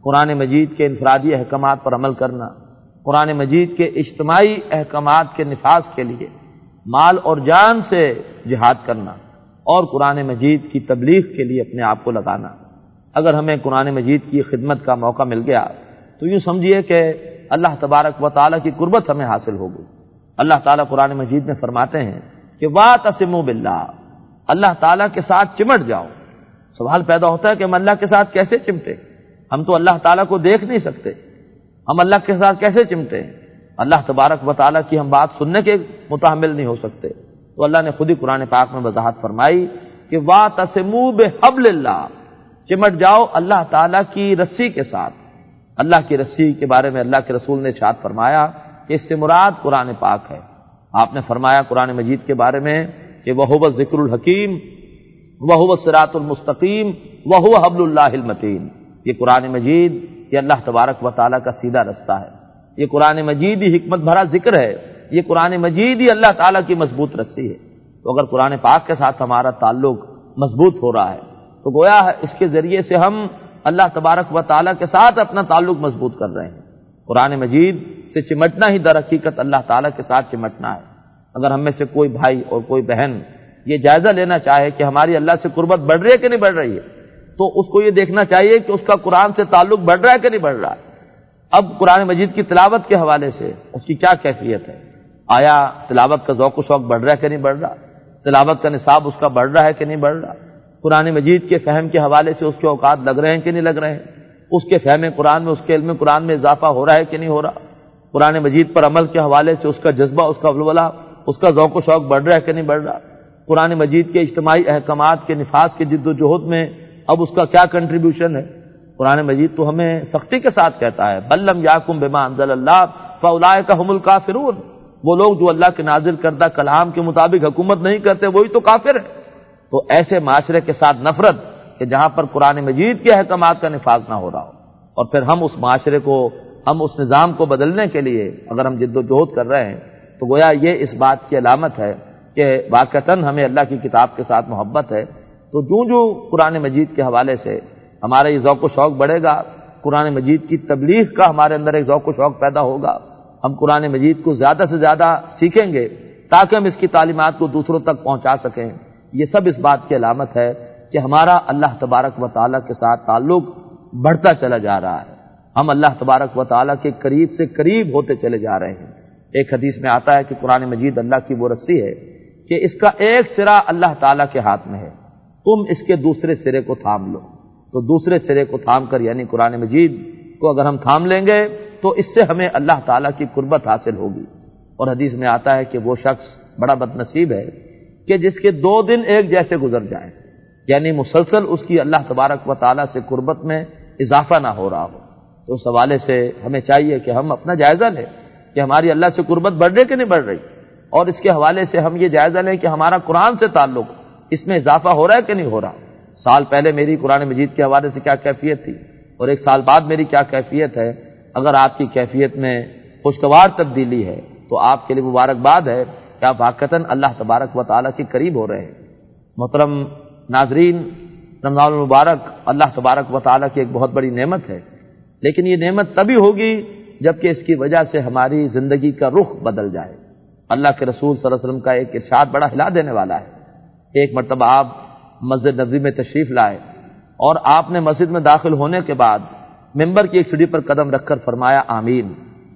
قرآن مجید کے انفرادی احکامات پر عمل کرنا، قرآن مجید کے اجتماعی احکامات کے نفاذ کے لیے مال اور جان سے جہاد کرنا، اور قرآن مجید کی تبلیغ کے لیے اپنے آپ کو لگانا۔ اگر ہمیں قرآن مجید کی خدمت کا موقع مل گیا تو یوں سمجھیے کہ اللہ تبارک و تعالیٰ کی قربت ہمیں حاصل ہوگی۔ اللہ تعالیٰ قرآن مجید میں فرماتے ہیں کہ وَاعْتَصِمُوا بِاللَّهِ، اللہ تعالیٰ کے ساتھ چمٹ جاؤ۔ سوال پیدا ہوتا ہے کہ ہم اللہ کے ساتھ کیسے چمٹے؟ ہم تو اللہ تعالیٰ کو دیکھ نہیں سکتے، ہم اللہ کے ساتھ کیسے چمٹے ہیں؟ اللہ تبارک و تعالیٰ کی ہم بات سننے کے متحمل نہیں ہو سکتے۔ تو اللہ نے خود ہی قرآن پاک میں وضاحت فرمائی کہ وَاعْتَصِمُوا بِحَبْلِ اللَّهِ، چمٹ جاؤ اللہ تعالیٰ کی رسی کے ساتھ۔ اللہ کی رسی کے بارے میں اللہ کے رسول نے ارشاد فرمایا کہ اس سے مراد قرآن پاک ہے۔ آپ نے فرمایا قرآن مجید کے بارے میں کہ وَهُوَ الذِّكْرُ الْحَكِيمُ وَهُوَ الصِّرَاطُ الْمُسْتَقِيمُ وَهُوَ حَبْلُ اللَّهِ الْمَتِينُ۔ یہ قرآن مجید یہ اللہ تبارک و تعالیٰ کا سیدھا رستہ ہے، یہ قرآن مجید ہی حکمت بھرا ذکر ہے، یہ قرآن مجید ہی اللہ تعالیٰ کی مضبوط رسی ہے۔ تو اگر قرآن پاک کے ساتھ ہمارا تعلق مضبوط ہو رہا ہے تو گویا اس کے ذریعے سے ہم اللہ تبارک و تعالیٰ کے ساتھ اپنا تعلق مضبوط کر رہے ہیں۔ قرآن مجید سے چمٹنا ہی در حقیقت اللہ تعالیٰ کے ساتھ چمٹنا ہے۔ اگر ہم میں سے کوئی بھائی اور کوئی بہن یہ جائزہ لینا چاہے کہ ہماری اللہ سے قربت بڑھ رہی ہے کہ نہیں بڑھ رہی ہے، تو اس کو یہ دیکھنا چاہیے کہ اس کا قرآن سے تعلق بڑھ رہا ہے کہ نہیں بڑھ رہا ہے۔ اب قرآن مجید کی تلاوت کے حوالے سے اس کی کیا کیفیت ہے؟ آیا تلاوت کا ذوق و شوق بڑھ رہا ہے کہ نہیں بڑھ رہا؟ تلاوت کا نصاب اس کا بڑھ رہا ہے کہ نہیں بڑھ رہا؟ قرآن مجید کے فہم کے حوالے سے اس کے اوقات لگ رہے ہیں کہ نہیں لگ رہے ہیں؟ اس کے فہم قرآن میں، اس کے علم قرآن میں اضافہ ہو رہا ہے کہ نہیں ہو رہا؟ قرآن مجید پر عمل کے حوالے سے اس کا جذبہ، اس کا ولولہ، اس کا ذوق و شوق بڑھ رہا ہے کہ نہیں بڑھ رہا؟ قرآن مجید کے اجتماعی احکامات کے نفاذ کی جد و جہد میں اب اس کا کیا کنٹریبیوشن ہے؟ قرآن مجید تو ہمیں سختی کے ساتھ کہتا ہے بل لم یحکم بما انزل اللہ فاولئک هم الکافرون، وہ لوگ جو اللہ کے نازل کردہ کلام کے مطابق حکومت نہیں کرتے وہی تو کافر ہیں۔ تو ایسے معاشرے کے ساتھ نفرت کہ جہاں پر قرآن مجید کے احکامات کا نفاذ نہ ہو رہا ہو، اور پھر ہم اس معاشرے کو، ہم اس نظام کو بدلنے کے لیے اگر ہم جد و جہد کر رہے ہیں تو گویا یہ اس بات کی علامت ہے کہ واقعتاً ہمیں اللہ کی کتاب کے ساتھ محبت ہے۔ تو جو قرآن مجید کے حوالے سے ہمارا یہ ذوق و شوق بڑھے گا، قرآن مجید کی تبلیغ کا ہمارے اندر ایک ذوق و شوق پیدا ہوگا، ہم قرآن مجید کو زیادہ سے زیادہ سیکھیں گے تاکہ ہم اس کی تعلیمات کو دوسروں تک پہنچا سکیں۔ یہ سب اس بات کی علامت ہے کہ ہمارا اللہ تبارک و تعالیٰ کے ساتھ تعلق بڑھتا چلا جا رہا ہے، ہم اللہ تبارک و تعالیٰ کے قریب سے قریب ہوتے چلے جا رہے ہیں۔ ایک حدیث میں آتا ہے کہ قرآن مجید اللہ کی وہ رسی ہے کہ اس کا ایک سرا اللہ تعالیٰ کے ہاتھ میں ہے، تم اس کے دوسرے سرے کو تھام لو۔ تو دوسرے سرے کو تھام کر یعنی قرآن مجید کو اگر ہم تھام لیں گے تو اس سے ہمیں اللہ تعالیٰ کی قربت حاصل ہوگی۔ اور حدیث میں آتا ہے کہ وہ شخص بڑا بد نصیب ہے کہ جس کے 2 دن ایک جیسے گزر جائیں، یعنی مسلسل اس کی اللہ تبارک و تعالیٰ سے قربت میں اضافہ نہ ہو رہا ہو۔ تو اس حوالے سے ہمیں چاہیے کہ ہم اپنا جائزہ لیں کہ ہماری اللہ سے قربت بڑھ رہی کہ نہیں بڑھ رہی، اور اس کے حوالے سے ہم یہ جائزہ لیں کہ ہمارا قرآن سے تعلق اس میں اضافہ ہو رہا ہے کہ نہیں ہو رہا۔ سال پہلے میری قرآن مجید کے حوالے سے کیا کیفیت تھی اور 1 سال بعد میری کیا کیفیت ہے؟ اگر آپ کی کیفیت میں خوشگوار تبدیلی ہے تو آپ کے لیے مبارکباد ہے کہ آپ واقعتاً اللہ تبارک و تعالیٰ کے قریب ہو رہے ہیں۔ محترم ناظرین، رمضان المبارک اللہ تبارک و تعالیٰ کی ایک بہت بڑی نعمت ہے، لیکن یہ نعمت تبھی ہوگی جبکہ اس کی وجہ سے ہماری زندگی کا رخ بدل جائے۔ اللہ کے رسول صلی اللہ علیہ وسلم کا ایک ارشاد بڑا ہلا دینے والا ہے۔ ایک مرتبہ آپ مسجد نبوی میں تشریف لائے اور آپ نے مسجد میں داخل ہونے کے بعد ممبر کی ایک سیڑھی پر قدم رکھ کر فرمایا آمین،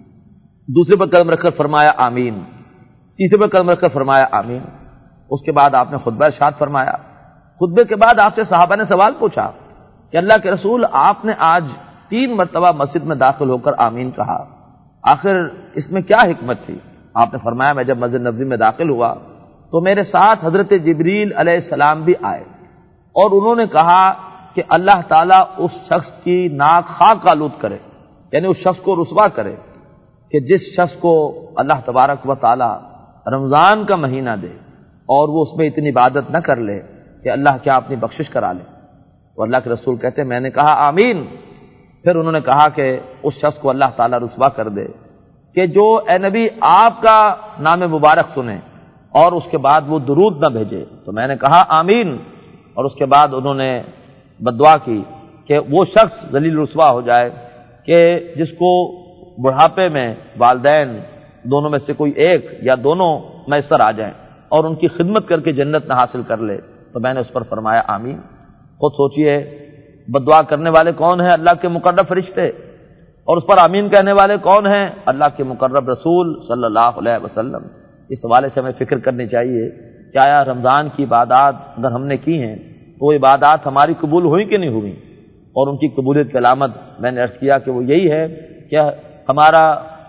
دوسرے پر قدم رکھ کر فرمایا آمین، تیسرے پر قدم رکھ کر فرمایا آمین۔ اس کے بعد آپ نے خطبہ ارشاد فرمایا۔ خطبے کے بعد آپ سے صحابہ نے سوال پوچھا کہ اللہ کے رسول آپ نے آج 3 مرتبہ مسجد میں داخل ہو کر آمین کہا، آخر اس میں کیا حکمت تھی؟ آپ نے فرمایا میں جب مسجد نبوی میں داخل ہوا تو میرے ساتھ حضرت جبریل علیہ السلام بھی آئے اور انہوں نے کہا کہ اللہ تعالیٰ اس شخص کی ناک خاک آلود کرے، یعنی اس شخص کو رسوا کرے کہ جس شخص کو اللہ تبارک و تعالیٰ رمضان کا مہینہ دے اور وہ اس میں اتنی عبادت نہ کر لے کہ اللہ کیا اپنی بخشش کرا لے۔ تو اللہ کے رسول کہتے ہیں میں نے کہا آمین۔ پھر انہوں نے کہا کہ اس شخص کو اللہ تعالیٰ رسوا کر دے کہ جو اے نبی آپ کا نام مبارک سنے اور اس کے بعد وہ درود نہ بھیجے۔ تو میں نے کہا آمین، اور اس کے بعد انہوں نے بد دعا کی کہ وہ شخص ذلیل رسوا ہو جائے کہ جس کو بڑھاپے میں والدین دونوں میں سے کوئی ایک یا دونوں میسر آ جائیں اور ان کی خدمت کر کے جنت نہ حاصل کر لے، تو میں نے اس پر فرمایا آمین۔ خود سوچئے بد دعا کرنے والے کون ہیں؟ اللہ کے مقرب فرشتے، اور اس پر آمین کہنے والے کون ہیں؟ اللہ کے مقرب رسول صلی اللہ علیہ وسلم۔ اس حوالے سے ہمیں فکر کرنی چاہیے کہ آیا رمضان کی عبادات اگر ہم نے کی ہیں تو وہ عبادات ہماری قبول ہوئی کہ نہیں ہوئی؟ اور ان کی قبولیت کی علامت میں نے عرض کیا کہ وہ یہی ہے کہ ہمارا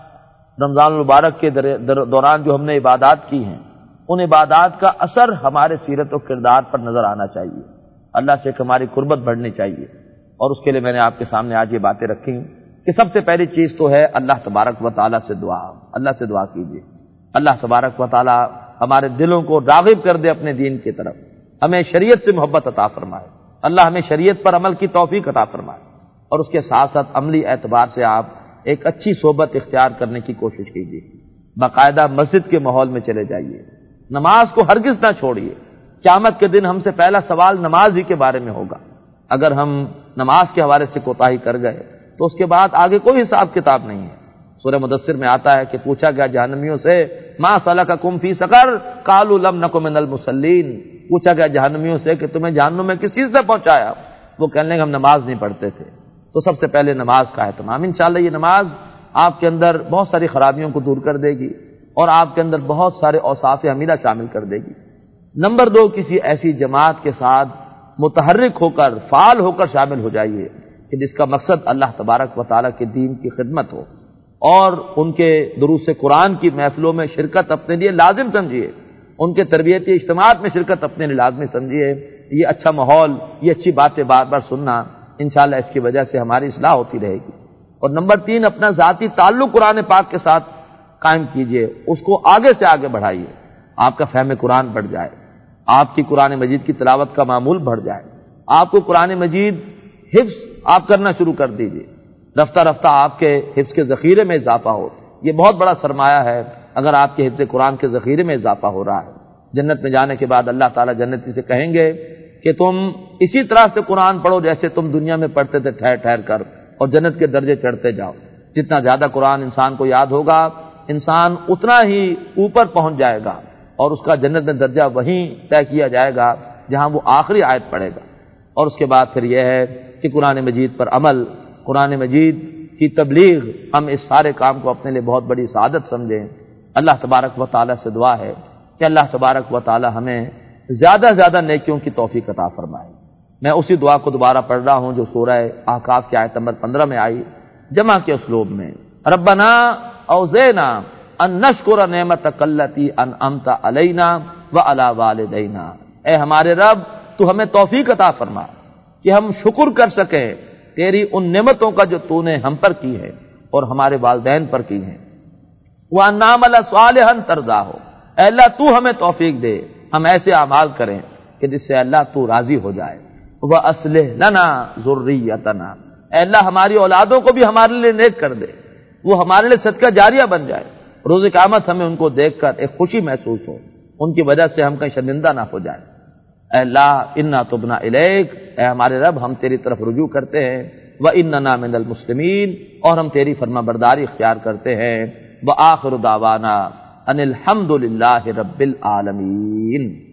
رمضان المبارک کے دوران جو ہم نے عبادات کی ہیں ان عبادات کا اثر ہمارے سیرت و کردار پر نظر آنا چاہیے، اللہ سے ہماری قربت بڑھنی چاہیے۔ اور اس کے لیے میں نے آپ کے سامنے آج یہ باتیں رکھی ہیں کہ سب سے پہلی چیز تو ہے اللہ تبارک و تعالیٰ سے دعا، اللہ سے دعا کیجیے اللہ تبارک و تعالیٰ ہمارے دلوں کو راغب کر دے اپنے دین کی طرف، ہمیں شریعت سے محبت عطا فرمائے، اللہ ہمیں شریعت پر عمل کی توفیق عطا فرمائے، اور اس کے ساتھ ساتھ عملی اعتبار سے آپ ایک اچھی صحبت اختیار کرنے کی کوشش کیجیے، باقاعدہ مسجد کے ماحول میں چلے جائیے، نماز کو ہرگز نہ چھوڑیے۔ قیامت کے دن ہم سے پہلا سوال نماز ہی کے بارے میں ہوگا۔ اگر ہم نماز کے حوالے سے کوتاہی کر گئے تو اس کے بعد آگے کوئی حساب کتاب نہیں ہے۔ سورہ مدثر میں آتا ہے کہ پوچھا گیا جہنمیوں سے ما سلککم فی سقر قالوا لم نک من المصلین، پوچھا گیا جہنمیوں سے کہ تمہیں جہنم میں کس چیز نے پہنچایا؟ وہ کہنے لگے ہم نماز نہیں پڑھتے تھے۔ تو سب سے پہلے نماز کا اہتمام، انشاءاللہ یہ نماز آپ کے اندر بہت ساری خرابیوں کو دور کر دے گی اور آپ کے اندر بہت سارے اوصاف حمیدہ شامل کر دے گی۔ نمبر 2، کسی ایسی جماعت کے ساتھ متحرک ہو کر فعال ہو کر شامل ہو جائیے کہ جس کا مقصد اللہ تبارک و تعالیٰ کے دین کی خدمت ہو، اور ان کے دروس قرآن کی محفلوں میں شرکت اپنے لیے لازم سمجھیے، ان کے تربیتی اجتماعات میں شرکت اپنے لیے لازمی سمجھیے۔ یہ اچھا ماحول، یہ اچھی باتیں بار بار سننا، انشاءاللہ اس کی وجہ سے ہماری اصلاح ہوتی رہے گی۔ اور نمبر 3، اپنا ذاتی تعلق قرآن پاک کے ساتھ قائم کیجئے، اس کو آگے سے آگے بڑھائیے، آپ کا فہم قرآن بڑھ جائے، آپ کی قرآن مجید کی تلاوت کا معمول بڑھ جائے، آپ کو قرآن مجید حفظ آپ کرنا شروع کر دیجئے، رفتہ رفتہ آپ کے حفظ کے ذخیرے میں اضافہ ہو۔ یہ بہت بڑا سرمایہ ہے اگر آپ کے حفظ قرآن کے ذخیرے میں اضافہ ہو رہا ہے۔ جنت میں جانے کے بعد اللہ تعالیٰ جنتی سے کہیں گے کہ تم اسی طرح سے قرآن پڑھو جیسے تم دنیا میں پڑھتے تھے ٹھہر ٹھہر کر، اور جنت کے درجے چڑھتے جاؤ۔ جتنا زیادہ قرآن انسان کو یاد ہوگا انسان اتنا ہی اوپر پہنچ جائے گا، اور اس کا جنت میں درجہ وہیں طے کیا جائے گا جہاں وہ آخری آیت پڑھے گا۔ اور اس کے بعد پھر یہ ہے کہ قرآن مجید پر عمل، قرآن مجید کی تبلیغ، ہم اس سارے کام کو اپنے لیے بہت بڑی سعادت سمجھیں۔ اللہ تبارک و تعالیٰ سے دعا ہے کہ اللہ تبارک و تعالیٰ ہمیں زیادہ زیادہ نیکیوں کی توفیق عطا فرمائے۔ میں اسی دعا کو دوبارہ پڑھ رہا ہوں جو سورہ احقاف کی آیت نمبر 15 میں آئی، جمع کے اسلوب میں، ربنا اوزینا ان نشکر نعمتک التی انعمت علینا وعلی والدینا، اے ہمارے رب تو ہمیں توفیق عطا فرما کہ ہم شکر کر سکیں تیری ان نعمتوں کا جو تو نے ہم پر کی ہے اور ہمارے والدین پر کی ہیں، وَأَن نَعْمَلَ صَالِحًا تَرْضَاهُ، اے اللہ تو ہمیں توفیق دے ہم ایسے اعمال کریں کہ جس سے اللہ تو راضی ہو جائے، وَأَصْلِحْ لَنَا ذُرِّيَّتَنَا، اے اللہ ہماری اولادوں کو بھی ہمارے لیے نیک کر دے، وہ ہمارے لیے صدقہ جاریہ بن جائے، روز قیامت ہمیں ان کو دیکھ کر ایک خوشی محسوس ہو، ان کی وجہ سے ہم کہیں شرمندہ نہ ہو جائیں۔ اے اللہ انا تبنا الیک، اے ہمارے رب ہم تیری طرف رجوع کرتے ہیں، واننا من المسلمین، اور ہم تیری فرما برداری اختیار کرتے ہیں، وآخر دعوانا ان الحمد للہ رب العالمین۔